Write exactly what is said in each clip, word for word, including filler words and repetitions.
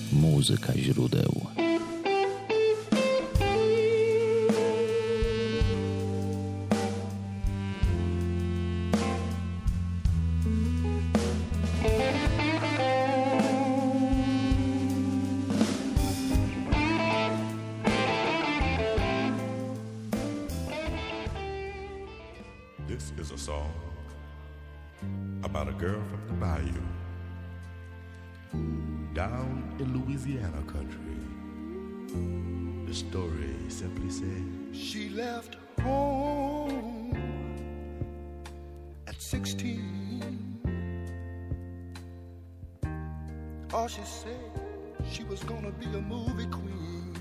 Muzyka źródeł. This is a song about a girl from the bayou down in Louisiana country. The story simply says she left home at sixteen. All she said, she was gonna be a movie queen.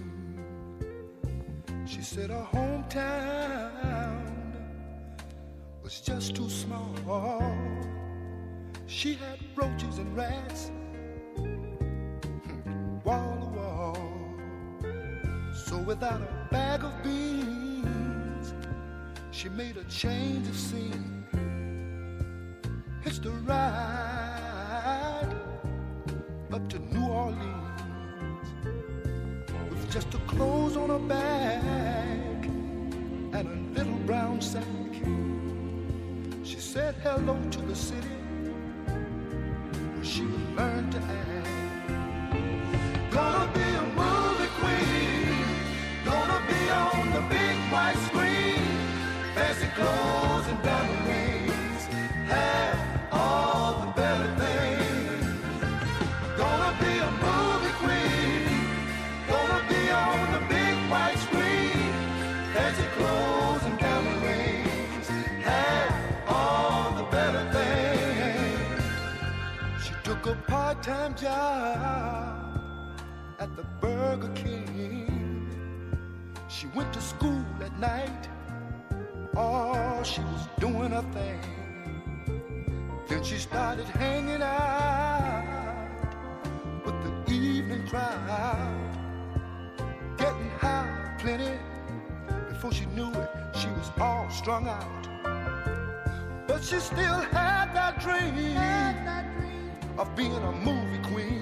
She said her hometown was just too small. She had roaches and rats wall to wall. So without a bag of beans, she made a change of scene. Hitched a ride up to New Orleans with just her clothes on her back and a little brown sack. She said hello to the city where she would learn to act. Gonna be a movie queen, gonna be on the big white screen, fancy clothes and diamond rings, have all the better things. Gonna be a movie queen, gonna be on the big white screen, fancy clothes and diamond rings, have all the better things. She took a part-time job at the Burger King. She went to school at night. Oh, she was doing her thing. Then she started hanging out with the evening crowd, getting high plenty. Before she knew it, she was all strung out. But she still had that dream, had that dream of being a movie queen.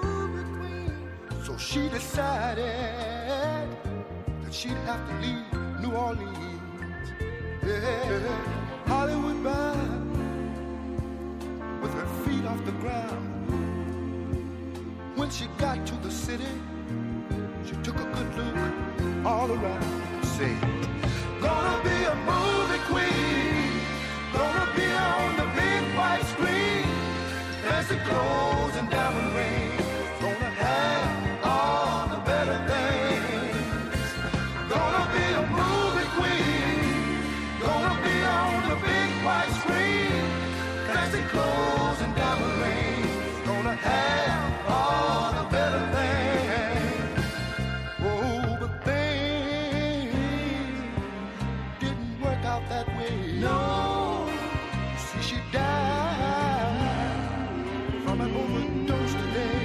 So she decided that she'd have to leave New Orleans. Yeah, Hollywood bound, with her feet off the ground. When she got to the city, she took a good look all around. Said, gonna be a movie queen, gonna be on the big white screen, fancy clothes and diamond rings, gonna have all the better things. Gonna be a movie queen, gonna be on the big white screen, fancy clothes and diamond rings, gonna have all the better things. Oh, but things didn't work out that way. No, see, she died from an overdose today.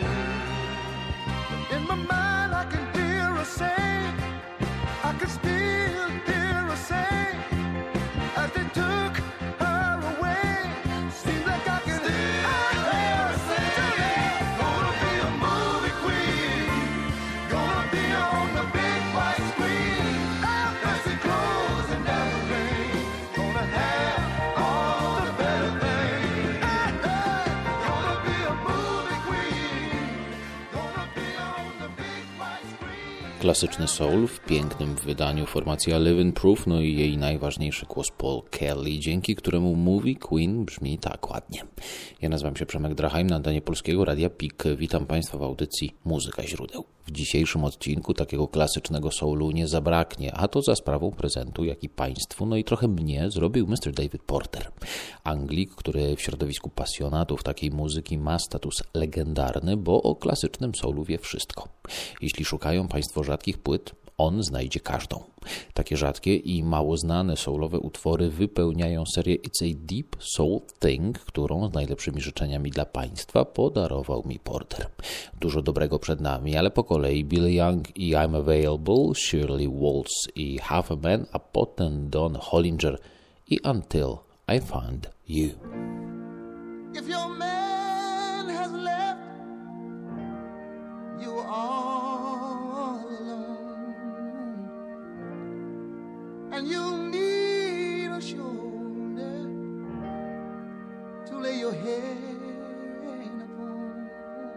In my mind I can hear her say, I can still hear her say, as they took her away, seems like I can still hear her say, gonna be a movie queen, gonna be on the big white screen, fancy clothes and diamond rings, gonna have all the better things. Gonna be a movie queen, gonna be on the big white screen. Klasyczny soul w pięknym wydaniu formacja Living Proof, no i jej najważniejszy głos Paul Kelly, dzięki któremu Movie Queen brzmi tak ładnie. Ja nazywam się Przemek Drachheim, na antenie Polskiego Radia P I K. Witam Państwa w audycji Muzyka źródeł. W dzisiejszym odcinku takiego klasycznego soulu nie zabraknie, a to za sprawą prezentu, jaki Państwu, no i trochę mnie zrobił mister David Porter. Anglik, który w środowisku pasjonatów takiej muzyki ma status legendarny, bo o klasycznym soulu wie wszystko. Jeśli szukają Państwo rzadkich płyt, on znajdzie każdą. Takie rzadkie i mało znane soulowe utwory wypełniają serię It's a Deep Soul Thing, którą z najlepszymi życzeniami dla Państwa podarował mi Porter. Dużo dobrego przed nami, ale po kolei Billy Young i I'm Available, Shirley Waltz i Half a Man, a potem Don Hollinger i Until I Find You. If your man has left you're all alone, and you need a shoulder to lay your head upon.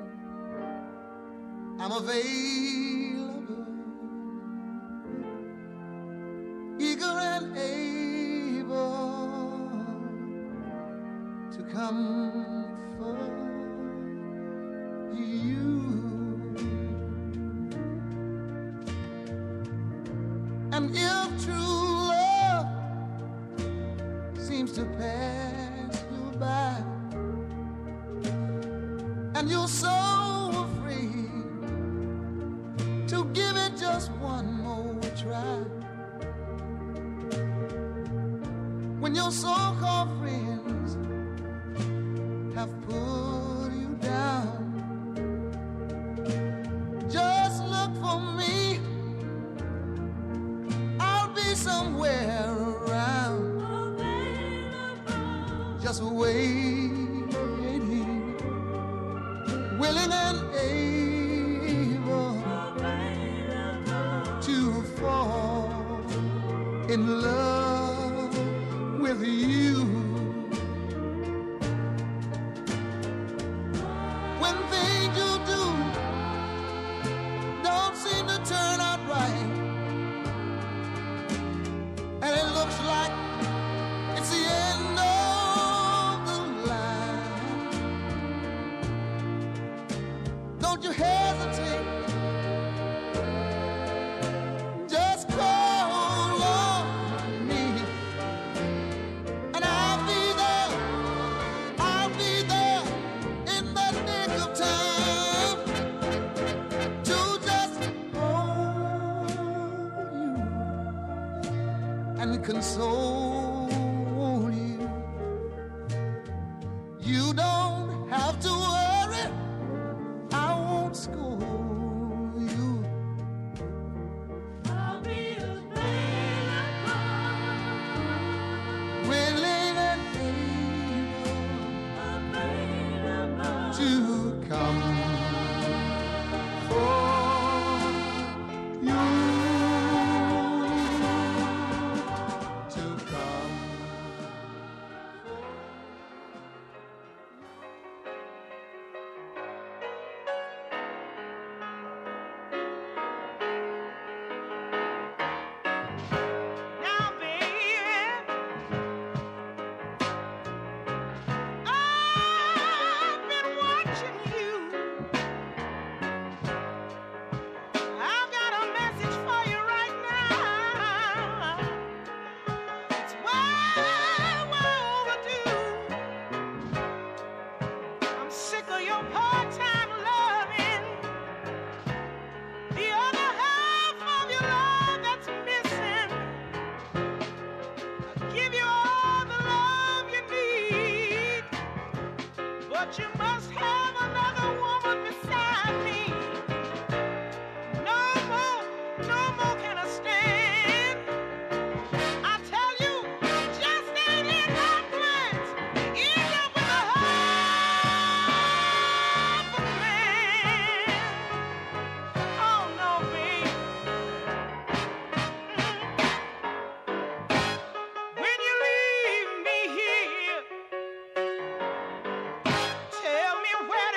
I'm available, eager and able to comfort you. And if true love seems to pass you by, and you're so afraid to give it just one more try, when your so-called friends have put you down, just look for me. I'll be somewhere around, just waiting, willing and able to fall in love with you. When things you do don't seem to turn out right, and it looks like it's the end of the line, don't you hesitate, just call on me, and I'll be there, I'll be there in the nick of time to just hold you and console you. You don't have to worry, I won't scold you. I'll be available, willing and able to come for you, to come. Now, baby, I've been watching you. I've got a message for you right now. It's way, way overdue. I'm sick of your part-time loving. The other half of your love that's missing. I'll give you all the love you need, but you must have another woman beside me. No more, no more can I stand. I tell you, it just ain't in my plans. End up with a half a man. Oh no, babe. When you leave me here, tell me where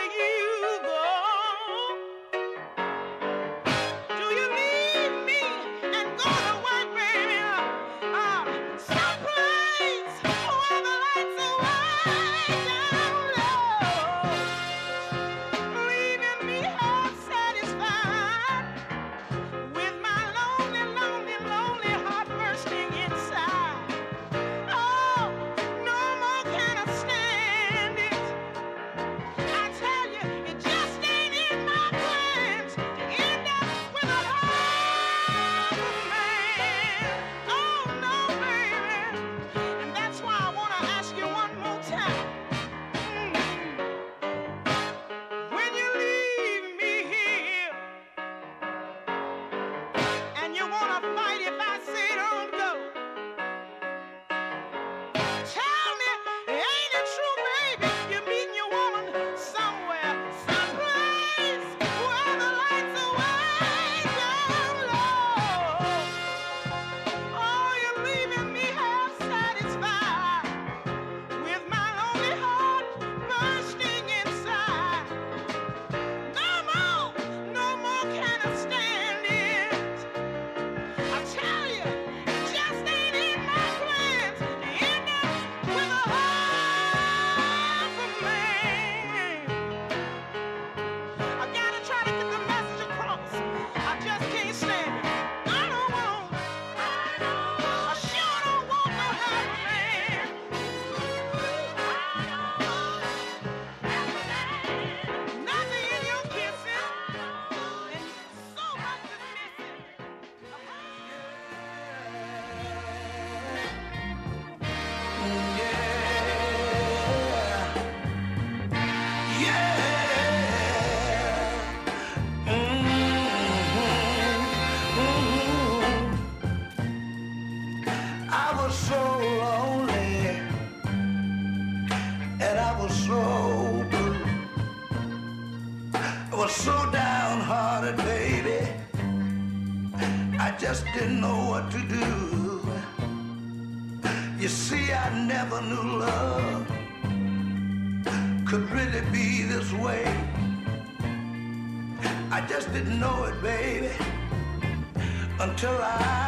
was so downhearted, baby. I just didn't know what to do. You see, I never knew love could really be this way. I just didn't know it, baby, until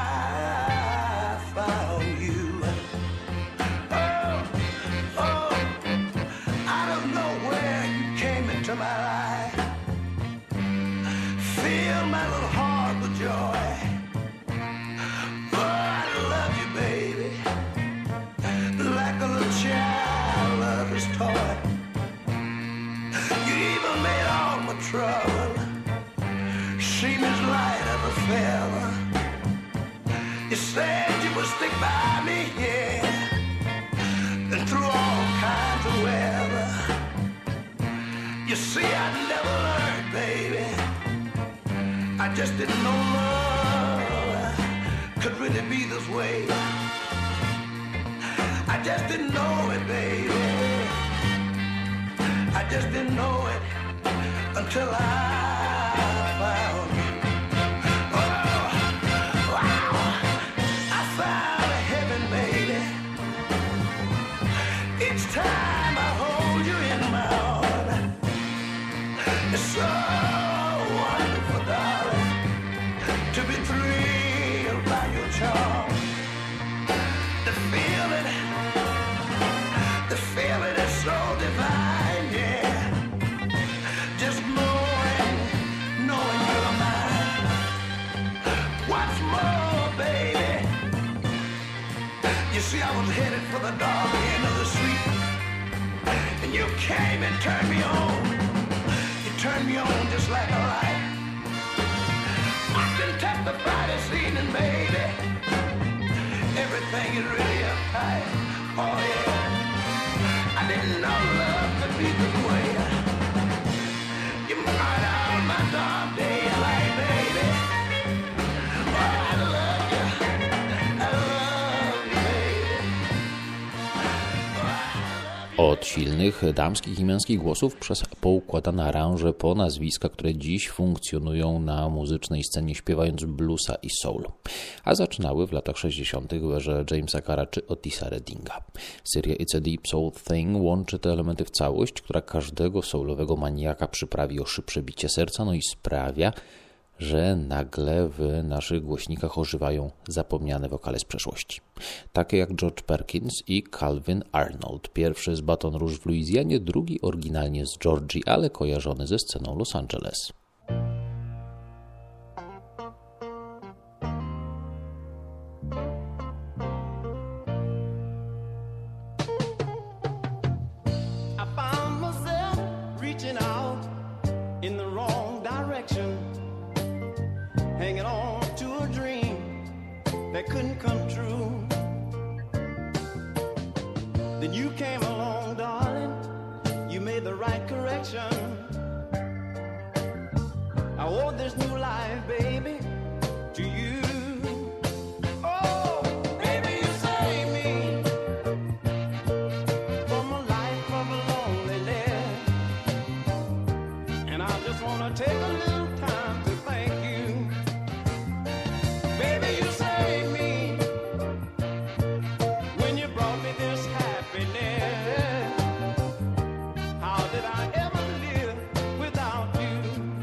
I found you. Oh, oh, out of nowhere you came into my life. Fill my little heart with joy. Oh, I love you, baby, like a little child loves his toy. You even made all my trouble seem as light as a feather. You said you would stick by me, yeah, and through all kinds of weather. You see, I never learned, baby. I just didn't know love could really be this way. I just didn't know it, baby. I just didn't know it until I found you. Oh, wow, I found a heaven, baby. Each time I hold you in my arms, it's so wonderful, darling, to be thrilled by your charm. The feeling, the feeling is so divine, yeah. Just knowing, knowing you're mine. What's more, baby? You see, I was headed for the dark end of the street, and you came and turned me on. You turned me on just like a light. I can testify this evening, baby. Everything is really uptight. Oh yeah, I didn't know love could be this way. You might out my dark daylight, baby. Oh, I love you, I love you, baby. Oh, I love you. Od silnych damskich i męskich głosów przez poukładane aranże po nazwiska, które dziś funkcjonują na muzycznej scenie śpiewając bluesa i soul. A zaczynały w latach sześćdziesiątych w erze Jamesa Carra czy Otisa Reddinga. Seria It's a Deep Soul Thing łączy te elementy w całość, która każdego soulowego maniaka przyprawi o szybsze bicie serca, no i sprawia, że nagle w naszych głośnikach ożywają zapomniane wokale z przeszłości. Takie jak George Perkins i Calvin Arnold. Pierwszy z Baton Rouge w Luizjanie, drugi oryginalnie z Georgii, ale kojarzony ze sceną Los Angeles. I found myself reaching out in the wrong direction, hanging on to a dream that couldn't come true. Then you came along, darling, you made the right correction. I owe this new life, baby, to you. Oh, baby, you saved me from a life of loneliness, and I just want to take a little time to thank you. Baby, you saved me when you brought me this happiness. How did I ever live without you?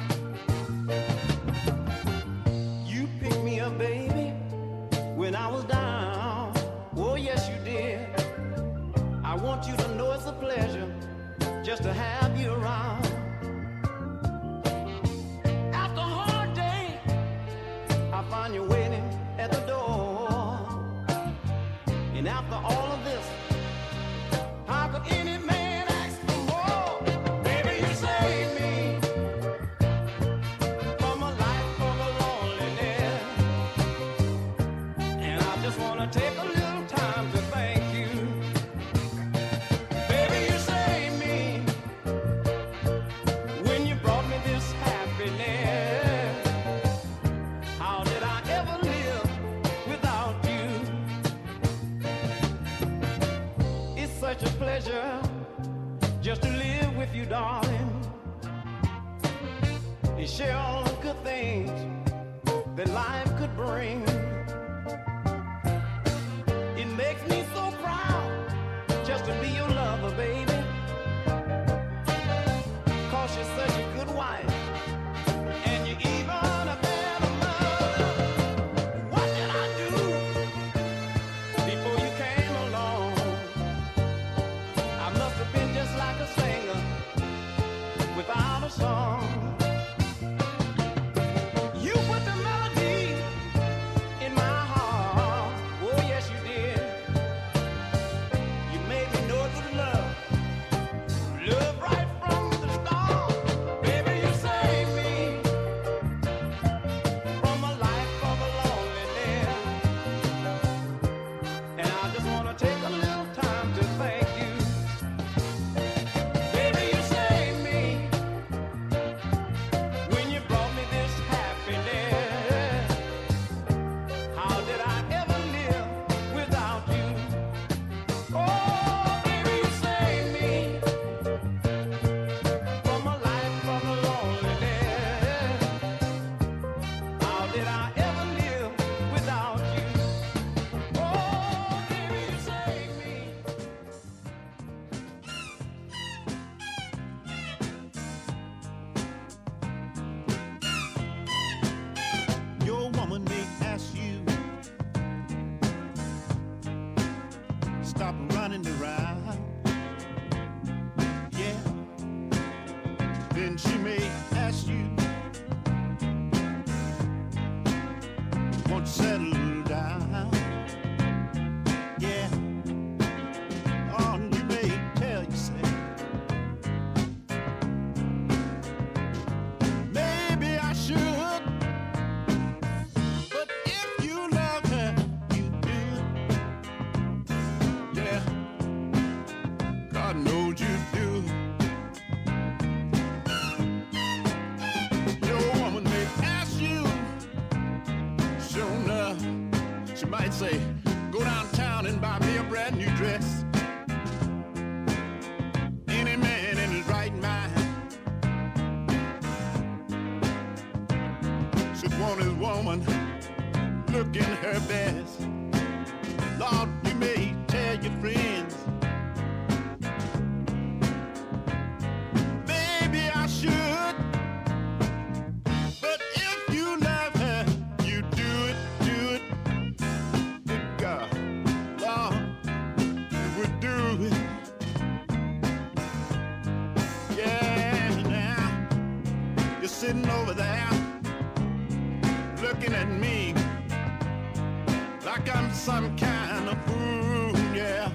You picked me up, baby, when I was down. Oh, yes, you did. I want you to know it's a pleasure just to have you around. After a hard day, I find you waiting at the door. And after all of this, how could any man ask for more? Baby, you saved me from a life of loneliness, and I just want to take a little time to thank you. Baby, you saved me when you brought me this happiness. How did I ever live without you? It's such a pleasure just to live with you, darling. You share all the good things that life could bring. It makes me so proud just to be your lover, baby. 'Cause you're such a good wife, and you're even a better mother. What did I do before you came along? I must have been just like a singer without a song. You put the melody in my heart. Oh yes you did. You made me know good love. Love right from the start. Baby, you saved me from a life of loneliness. And I just want to take a little time to thank you. Baby, you saved me when you brought me this happiness. How did I ever live without you? Oh, baby, you saved me from a life of loneliness. How did I ever live without you? Oh, baby, you saved me. Your woman may ask you, stop running around. Yeah. Then she may ask you, won't you settle down? Yeah. Oh, you may tell yourself, maybe I should. But if you love her, you do. Yeah, God knows you do. Your woman may ask you, sure enough, she might say, go downtown and buy me a brand new dress. Any man in his right mind should want his woman looking her best. Lord, you may tell your friends, maybe I should. But if you love her, you do it, do it. Good God, Lord, you would do it. Yeah, now you're sitting over there looking at me like I'm some kind of fool, yeah.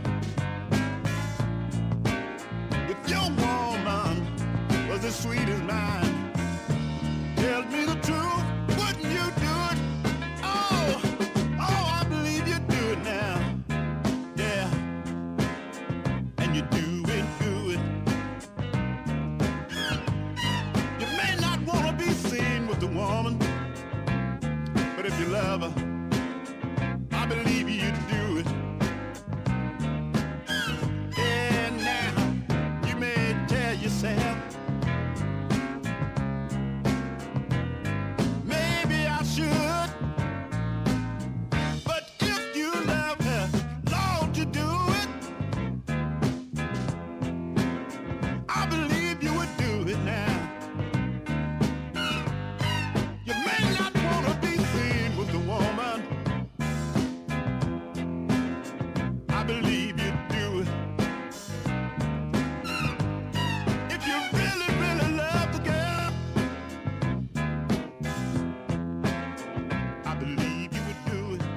If your woman was as sweet as mine, tell me the truth, wouldn't you do it? Oh, oh, I believe you do it now, yeah. And you do it good. You may not want to be seen with the woman, but if you love her, I believe you do it. And now you may tell yourself, maybe I should. But if you love her, Lord, you do it. I believe you would do it now. You may not want to be seen with the woman. I believe you do it. If you really, really love the girl, I believe you would do it.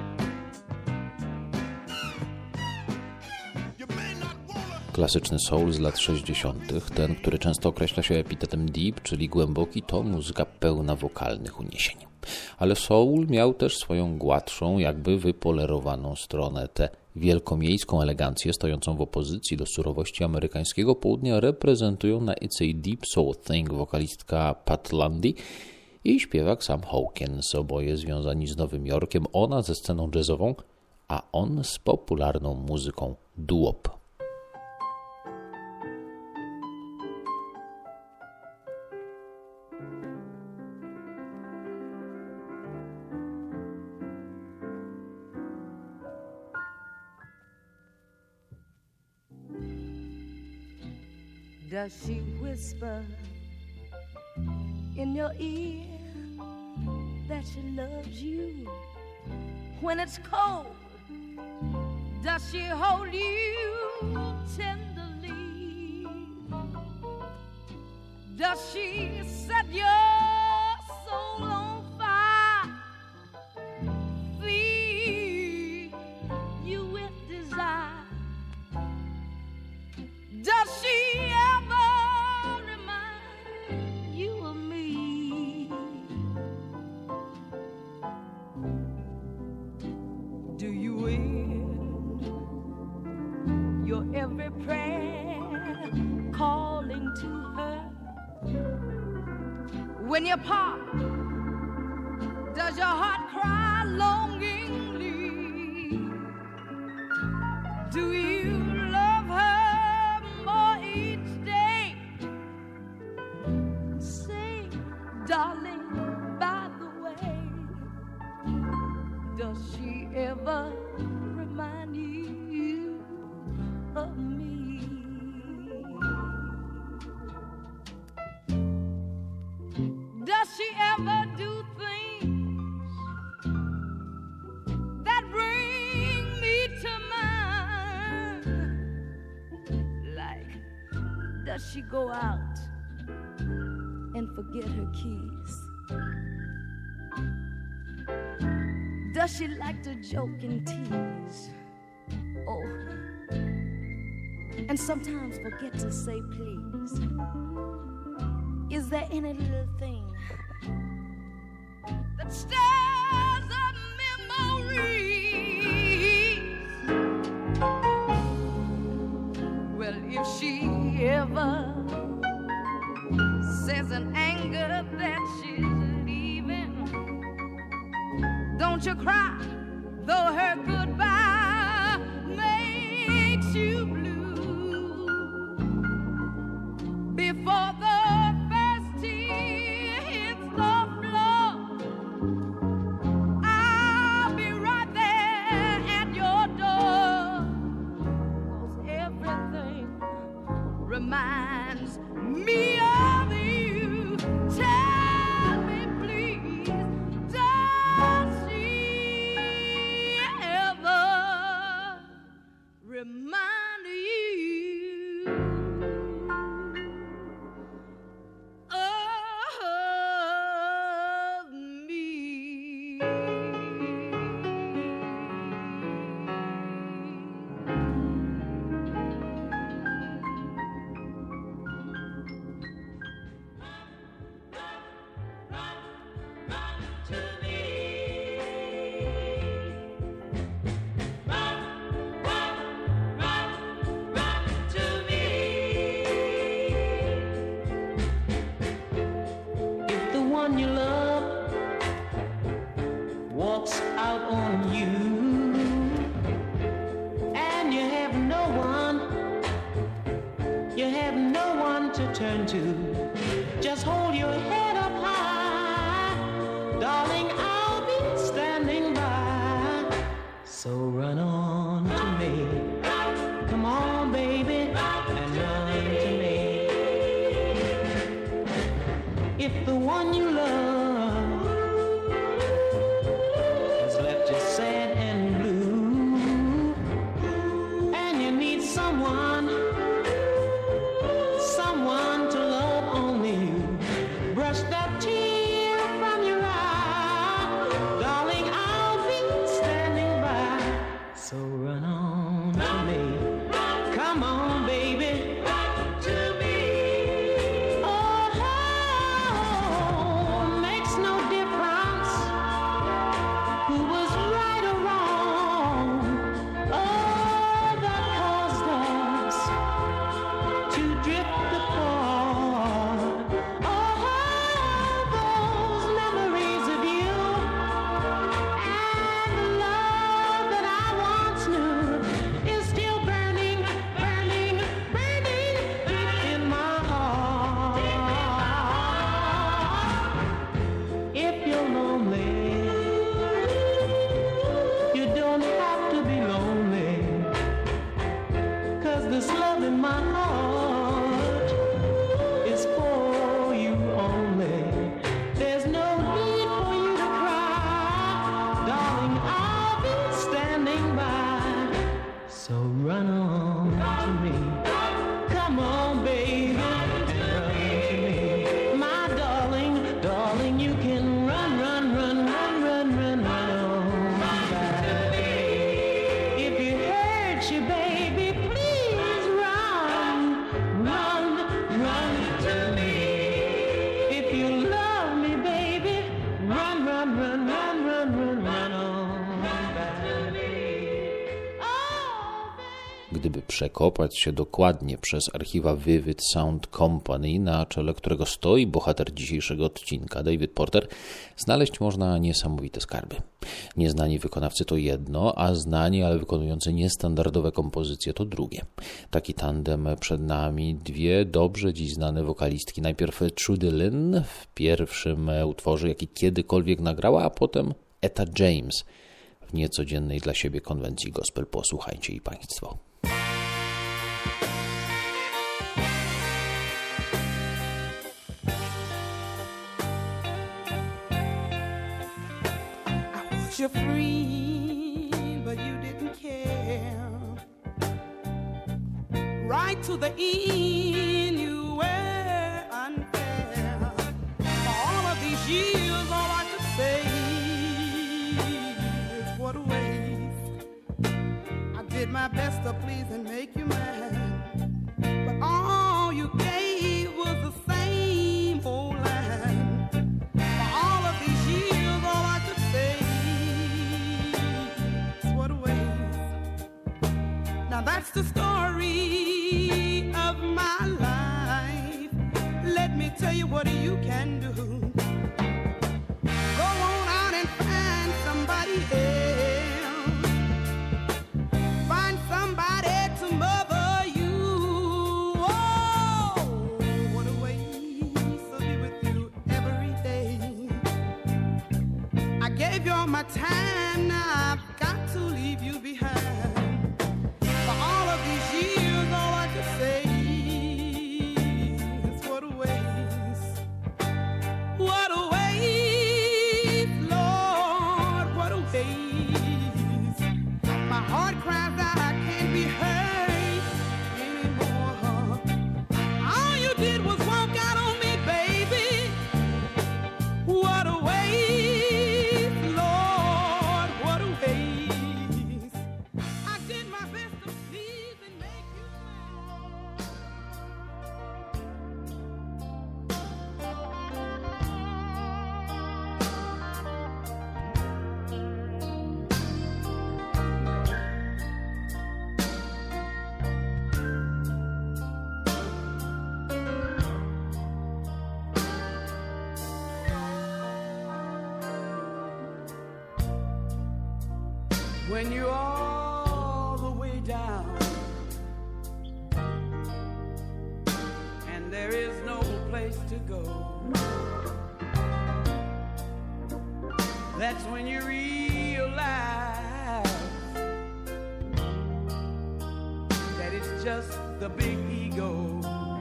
You may not wanna. Klasyczny soul z lat sześćdziesiątych, ten, który często określa się epitetem deep, czyli głęboki, to muzyka pełna wokalnych uniesień. Ale soul miał też swoją gładszą, jakby wypolerowaną stronę. Tę wielkomiejską elegancję stojącą w opozycji do surowości amerykańskiego południa reprezentują na It's a Deep Soul Thing wokalistka Pat Lundy i śpiewak Sam Hawkins, oboje związani z Nowym Jorkiem, ona ze sceną jazzową, a on z popularną muzyką doo-wop. Does she whisper in your ear that she loves you when it's cold? Does she hold you tenderly? Does she set your soul on fire? Feed you with desire? Does she ever remind you of me? Do you end your every prayer calling to her? When you part, does your heart cry longingly? Do you love her more each day? Say, darling, by the way, does she ever remind you of me? Does she ever do things that bring me to mind? Like, does she go out and forget her keys? Does she like to joke and tease? Oh, and sometimes forget to say please. Is there any little thing that stirs up memories? Well, if she ever says in anger that she's leaving, don't you cry, though her goodbye makes you blue. Before the first tear hits the floor, I'll be right there at your door. 'Cause everything reminds me of you. Tell me, please, does she ever remind you of me? If the one you love walks out on you and you have no one, you have no one to turn to, just hold your head up high, darling, I'll be standing by. So run on to me, come on baby, and run to me. If the one you love has left you sad and blue, and you need someone, someone to love only you, brush that tear from your eye, darling, I'll be standing by. So run on to me, come on baby, to me. Oh, makes no difference who was right or wrong. Oh, that caused us to drift apart. Oh, those memories of you and the love that I once knew is still burning, burning, burning deep in my heart. If you're lonely, you don't have to be lonely, 'cause this love in my heart by przekopać się dokładnie przez archiwa Vivid Sound Company, na czele którego stoi bohater dzisiejszego odcinka, David Porter, znaleźć można niesamowite skarby. Nieznani wykonawcy to jedno, a znani, ale wykonujący niestandardowe kompozycje to drugie. Taki tandem przed nami, dwie dobrze dziś znane wokalistki. Najpierw Trudy Lynn w pierwszym utworze, jaki kiedykolwiek nagrała, a potem Etta James w niecodziennej dla siebie konwencji gospel. Posłuchajcie i państwo. Your friend, but you didn't care. Right to the end, you were unfair. For all of these years, all I could say is what a waste. I did my best to please and make you mad, but all you gave was the same old line. For all of these years, all I could say, now that's the story of my life. Let me tell you what you can do. Go on out and find somebody else. Find somebody to mother you. Oh, what a waste to be with you every day. I gave you all my time, now I've got to leave you behind. When you're all the way down and there is no place to go, that's when you realize that it's just the big ego.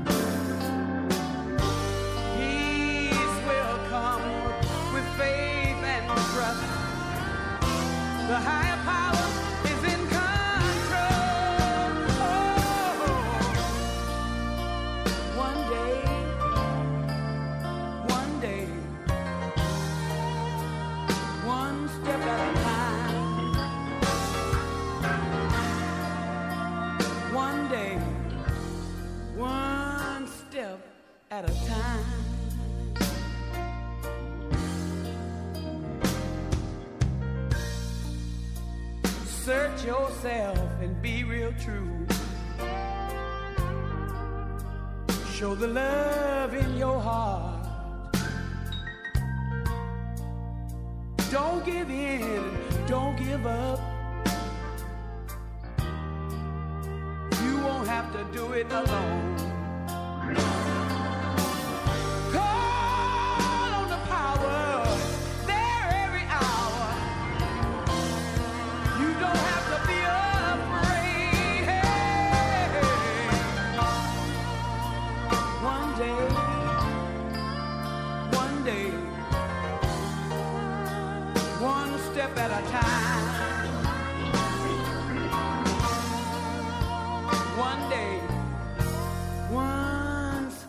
Peace will come with faith and trust. The higher power is in control. Oh, one day, one day, one step at a time. One day, one step at a time. Search yourself and be real true. Show the love in your heart. Don't give in, don't give up. You won't have to do it alone. Call on the power there every hour. You don't have to be afraid. One day, one day, one step at a time. One day, one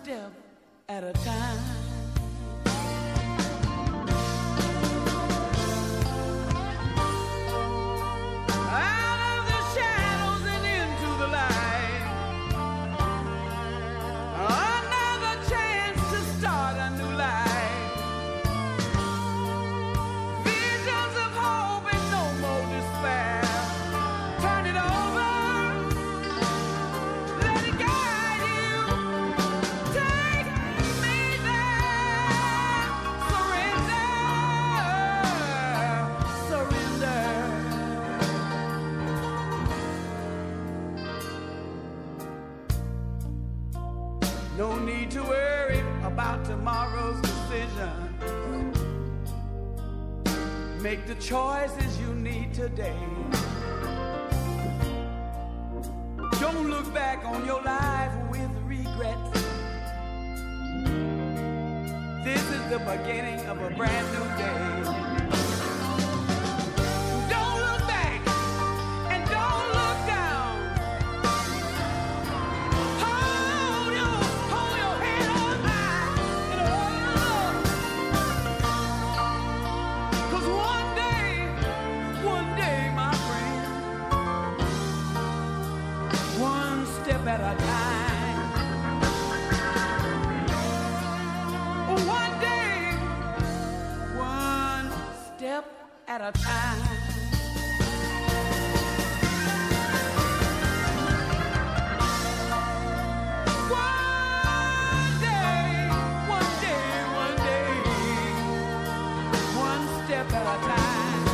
No need to worry about tomorrow's decision. Make the choices you need today. Don't look back on your life with regrets. This is the beginning of a brand new day. Don't look back and don't look down. Hold your, hold your head up high and hold. 'Cause one day, one day, my friend, one step at a time. One day, one step at a time. One day, one day, one day, one step at a time.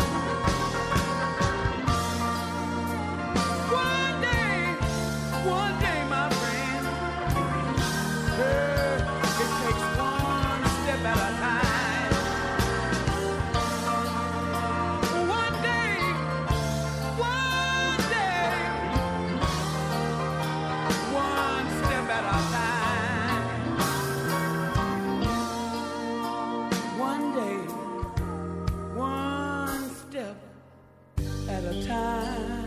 One day, one day, my friend. Hey, it takes one step at a time. One day, one day, one step at a time. One day, one step at a time.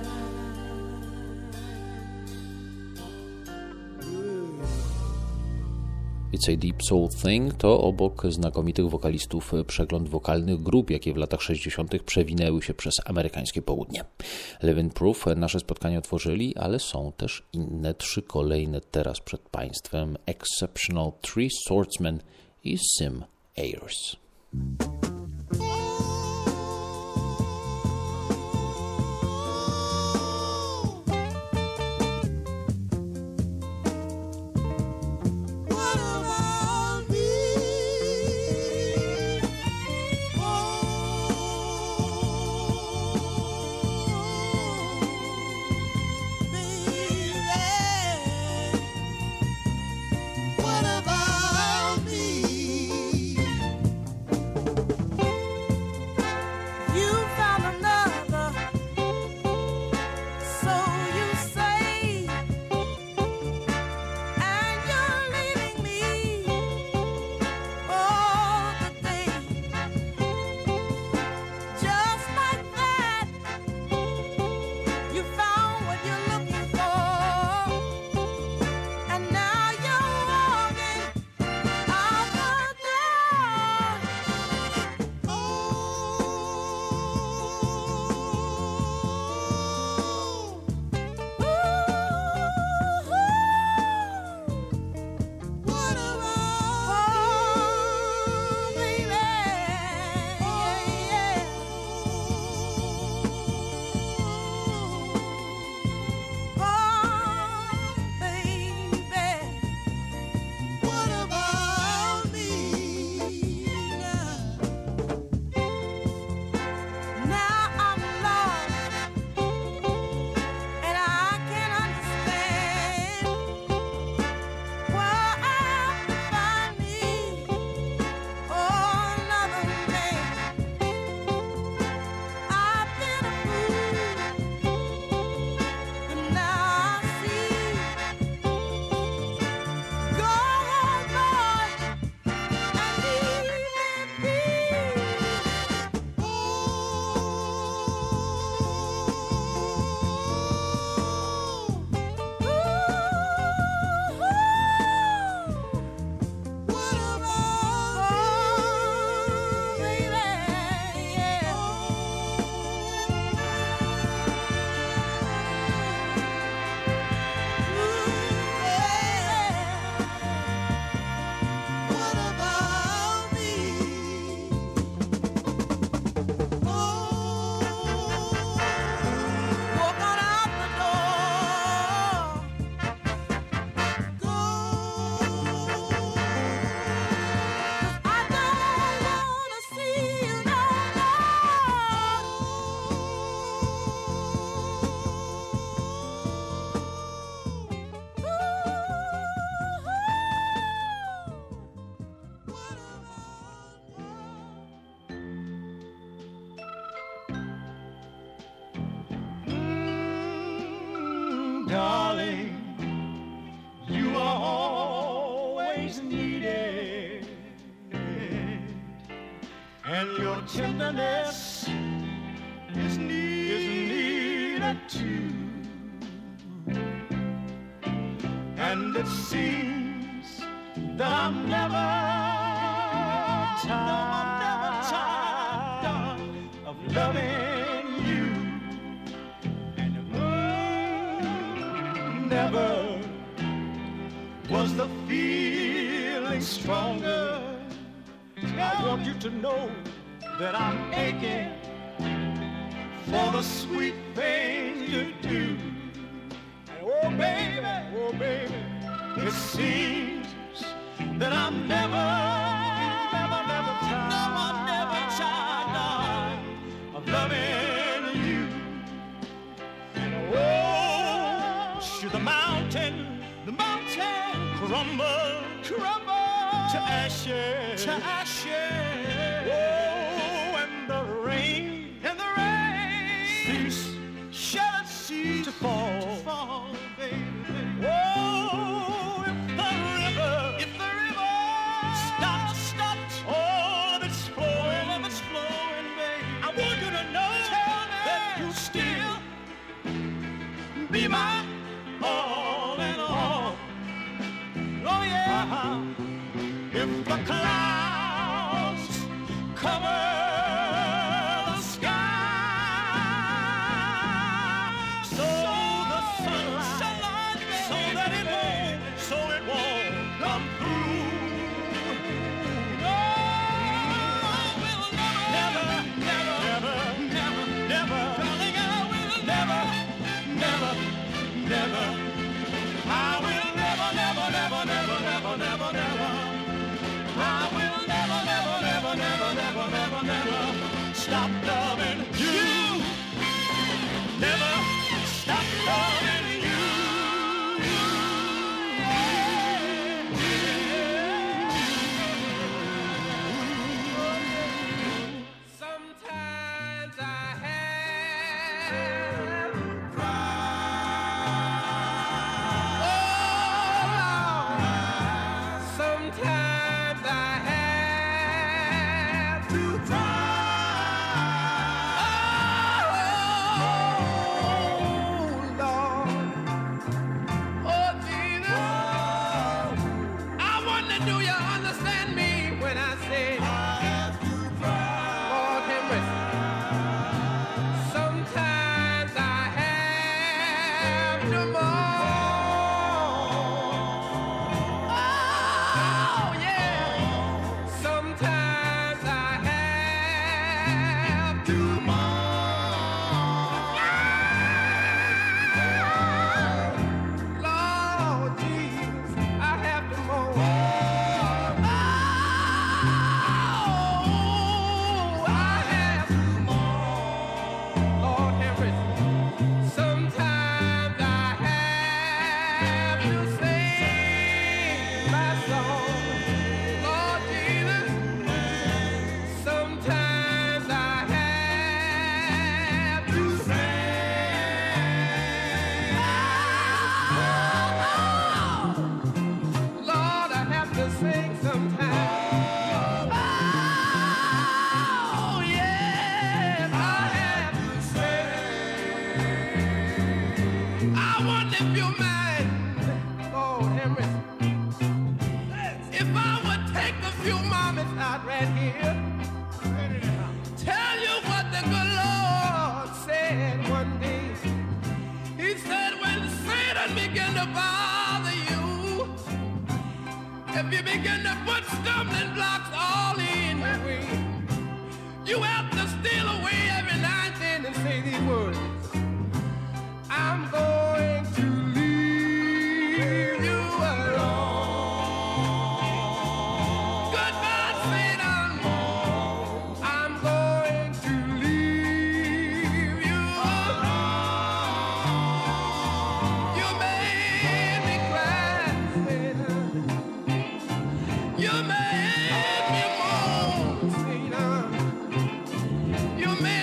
It's a Deep Soul Thing to obok znakomitych wokalistów przegląd wokalnych grup, jakie w latach sześćdziesiątych przewinęły się przez amerykańskie południe. Living Proof nasze spotkanie otworzyli, ale są też inne trzy kolejne teraz przed Państwem: Exceptional Three Swordsmen i Sim Ayers. What about me? is needed, and your tenderness is needed, is needed too. And it seems that I'm never tired, never tired of loving you, and mm, never was the feeling stronger. I want you to know that I'm aching for the sweet things you do. And oh baby, oh baby, it seems that I'm never, never, never tired, never, never tired of loving you. And oh, should the mountain, the mountain crumble, crumble to ashes, to ashes. Oh, and the rain, and the rain cease, shall it cease to fall, to fall, baby, baby. Oh, if the river, if the river stops, stops, all of its flowing, all of its flowing, baby, I want you to know that you still be my all in all. Oh yeah. Uh-huh. If the clouds cover the sky, so the sunlight, so that it won't, so it won't come through. No, I will never, never, never, never, never, darling, I will never, never, never, I will never, never, never, never, never, never, never. I will never, never, never, never, never, never, never stop loving you. Never stop loving you. Sometimes I have to cry. Oh, sometimes I have to cry. Oh, Lord. Oh, Jesus. I wonder, do you understand me when I say I have to cry? Lord, have mercy. Sometimes I have to mourn. Oh, yeah. Sometimes I have to mourn. Lord Jesus, I have to mourn. Oh, I have to mourn. Lord have mercy. Sometimes I have to sing my song. Lord Jesus, sometimes I have to sing. Lord, I have to sing sometimes. Oh, yes, I have to sing. I wonder if you mind, Lord have mercy, if I would take a few moments out right here, tell you what the good Lord said one day. He said, when Satan began to bother you, if you begin to put stumbling blocks all in your way, you have to steal away every now and then and say these words. I'm going to leave you alone. Goodbye, Satan. I'm going to leave you alone. You made me cry, Satan. You made me moan, Satan. You made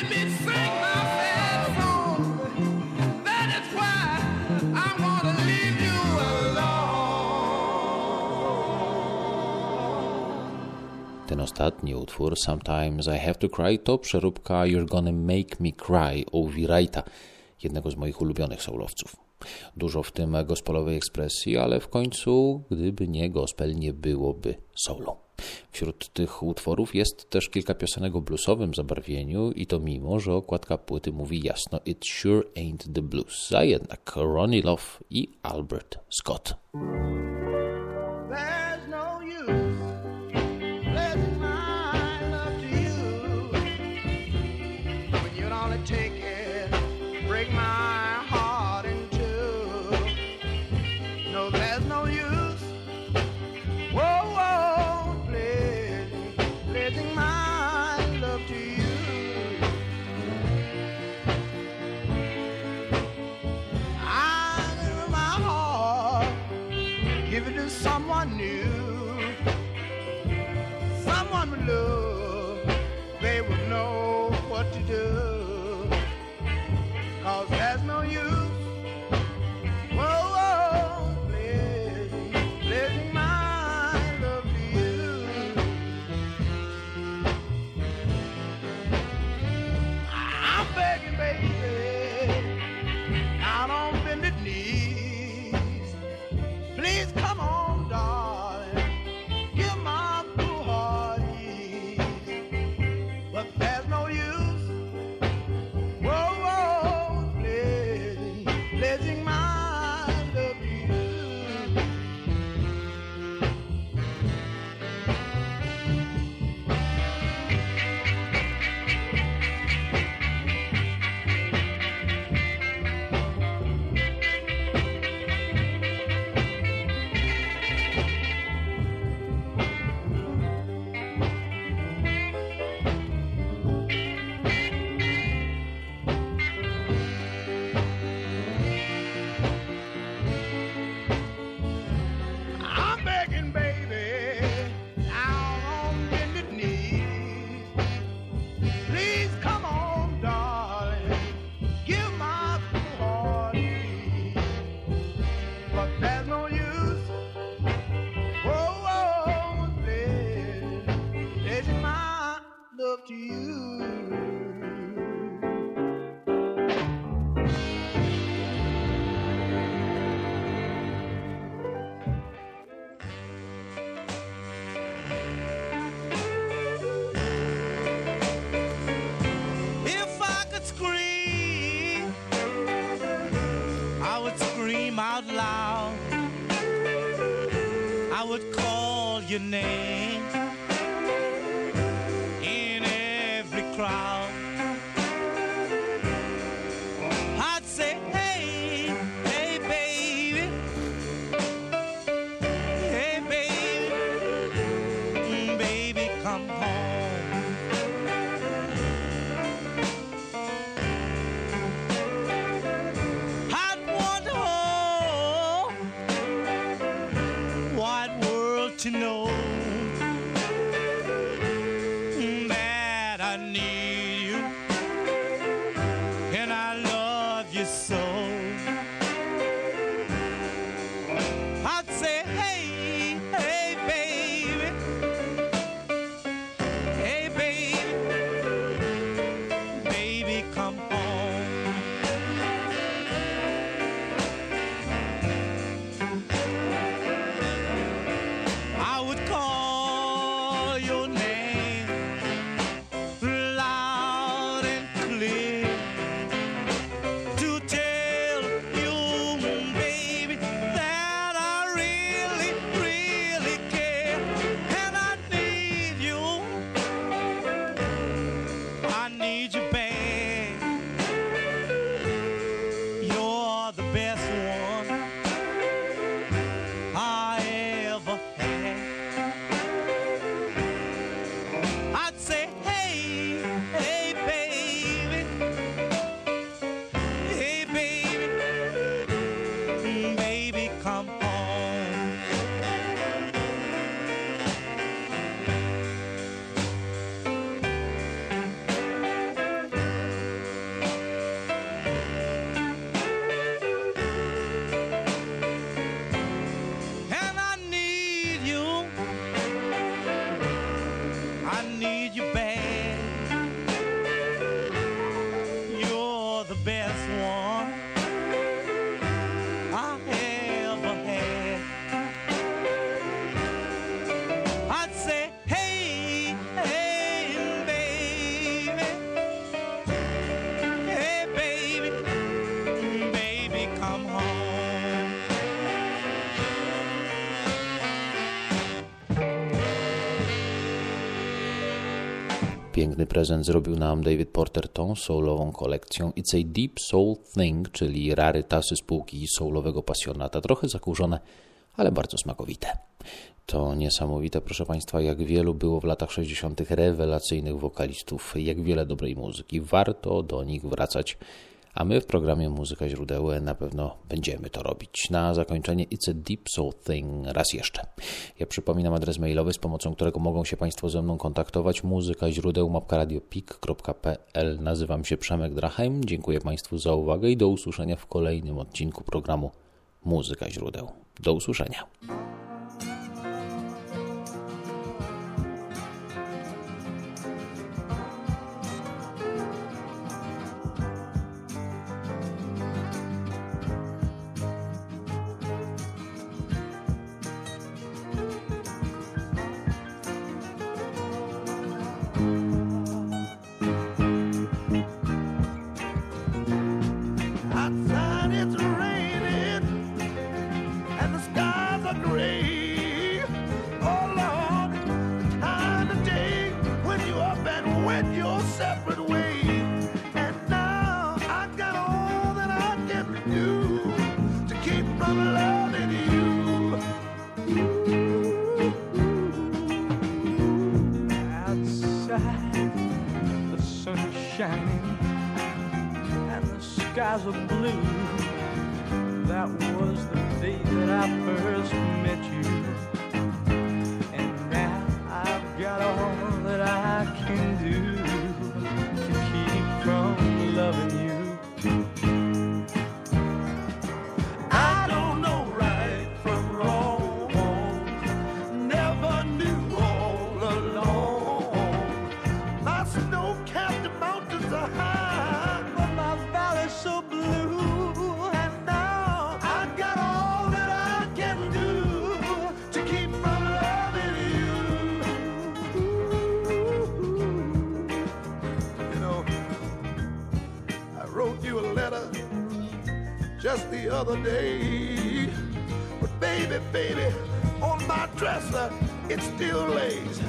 Ten ostatni utwór, Sometimes I Have to Cry, to przeróbka You're Gonna Make Me Cry Ovi Wrighta, jednego z moich ulubionych soulowców. Dużo w tym gospelowej ekspresji, ale w końcu, gdyby nie gospel, nie byłoby soulu. Wśród tych utworów jest też kilka piosenek o bluesowym zabarwieniu i to mimo, że okładka płyty mówi jasno It sure ain't the blues, a jednak Ronnie Love i Albert Scott. There's no use letting my love to you when you'd only take it, break my heart in two. No, there's no use. Whoa, whoa, pledging, pledging my love to you. I give my heart, give it to someone new, someone with love, they would know what to do, 'cause there's no use. Whoa, whoa, pledging, pledging my love to you. I'm begging, baby, down on bended knees, please come on, darling, give my blue heart ease. But there's no use. Whoa, whoa, pledging, pledging my love to you. I'm begging, baby, down on bended knees. Please come on, darling, give my blue heart ease. But there's no use. Whoa, whoa, pledging, pledging my love to you. If I could scream, I would scream out loud. I would call your name in every crowd. I'd say, hey, hey, baby, hey, baby, mm, baby, come home. I'd want the whole wide world to know mm, that I need you and I love you so. I'd say, hey, hey, baby, hey, baby, baby, come home. I would Piękny prezent zrobił nam David Porter tą soulową kolekcją It's a Deep Soul Thing, czyli rarytasy spółki soulowego pasjonata, trochę zakurzone, ale bardzo smakowite. To niesamowite, proszę Państwa, jak wielu było w latach sześćdziesiątych rewelacyjnych wokalistów, jak wiele dobrej muzyki. Warto do nich wracać, a my w programie Muzyka Źródeł na pewno będziemy to robić. Na zakończenie It's a Deep Soul Thing raz jeszcze. Ja przypominam adres mailowy, z pomocą którego mogą się Państwo ze mną kontaktować. muzyka źródeł małpa radio pik kropka pe el. Nazywam się Przemek Drachem. Dziękuję Państwu za uwagę i do usłyszenia w kolejnym odcinku programu Muzyka Źródeł. Do usłyszenia. Outside it's raining and the skies are gray. Oh Lord, the time of day when you up and went your separate ways. And now I got all that I can do to keep from loving you. Outside the sun is shining and the skies are blue. That was the day that I first met you. And now I've got all that I can do to keep from loving you. I don't know right from wrong, never knew all along. My snow-capped mountains are high, But my valley's so blue. and now I got all that I can do to keep from loving you. You know, I wrote you a letter just the other day, but baby, baby, on my dresser it still lays.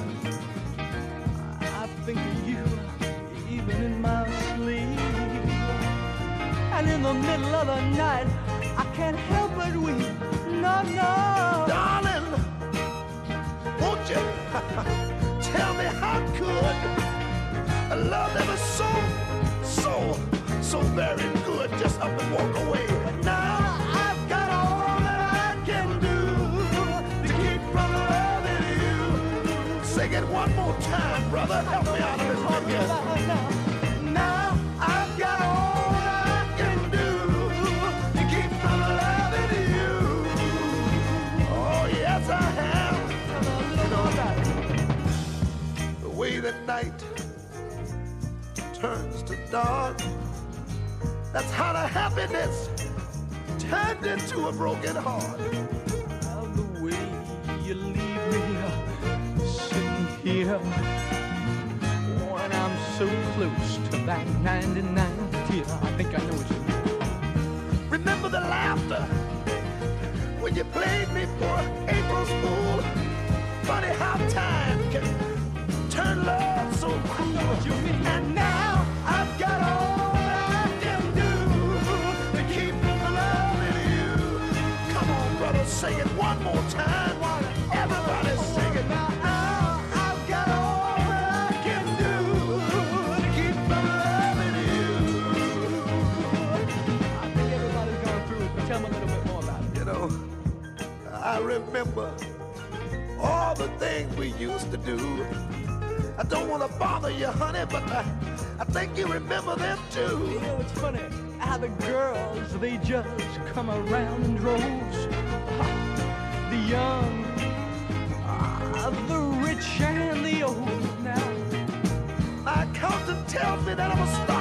I think of you even in my sleep. And in the middle of the night, I can't help but weep. No, no. Darling, won't you tell me how could a love that was so, so, so very good just up and walk away? Now I've got all that I can do to keep from loving you. Sing it one more time, brother. Help me out of this one here. Now I've got all that I can do to keep from loving you. Oh, yes, I have. You know, the way the night turns to dark, that's how the happiness turned into a broken heart. How the way you leave me uh, sitting here when I'm so close to that ninety-nine tear. I think I know what you mean. Remember the laughter when you played me for April's Fool? Funny how time can turn love so cruel. And now I've got all that I can do to keep from loving you. Come on, brother, sing it one more time. Everybody sing it. Now I've got all that I can do to keep from loving you. I think everybody's gone through it, but tell me a little bit more about it. You know, I remember all the things we used to do. I don't want to bother you, honey, but I, I think you remember them You too. know, it's funny how the girls, they just come around in droves. Ha, the young, ah, the rich and the old. Now, My accountant tells me that I'm a star.